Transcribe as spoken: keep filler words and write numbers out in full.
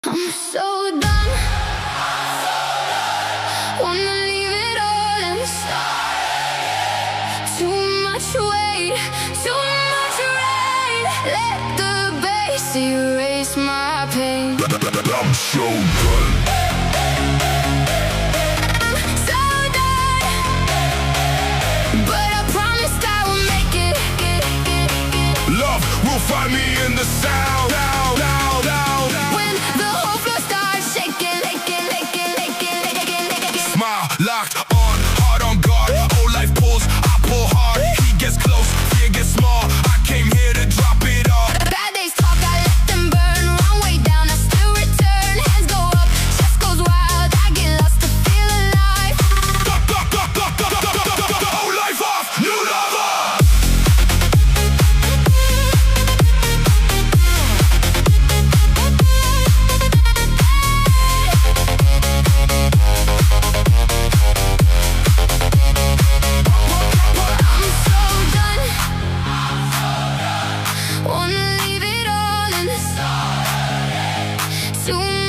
I'm so done. Wanna leave it all and start. Too much weight, too much rain. Let the bass erase my pain. I'm so done. I'm so done. But I promised I will make it. Love will find me in the sound. Down, down, down. When the whole floor starts shaking, shaking, shaking, shaking, shaking, shaking. Smile locked on, heart on guard. Whole life pulls, I pull hard. He gets close, fear gets small. I came here to drop it off. Bad days talk, I let them burn. Wrong way down, I still return. Hands go up, chest goes wild. I get lost to feel alive. Whole life off, new lover. I'm so done. Wanna leave it all and start. Too